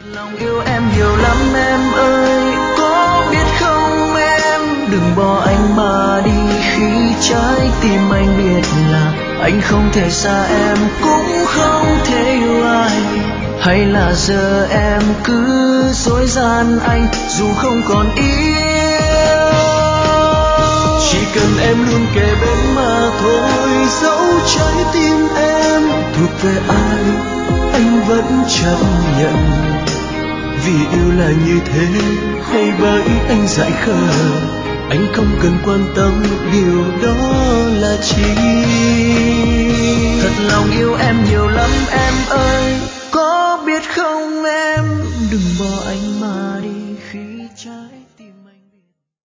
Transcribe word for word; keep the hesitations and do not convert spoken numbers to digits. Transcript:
Lòng yêu em nhiều lắm em ơi, có biết không em, đừng bỏ anh mà đi khi trái tim anh biết là anh không thể xa em cũng không thể yêu ai. Hay là giờ em cứ dối gian anh dù không còn yêu. Chỉ cần em luôn kề bên mà thôi, dẫu trái tim em thuộc về ai anh vẫn chấp nhận. Vì yêu là như thế hay bởi anh dại khờ, anh không cần quan tâm điều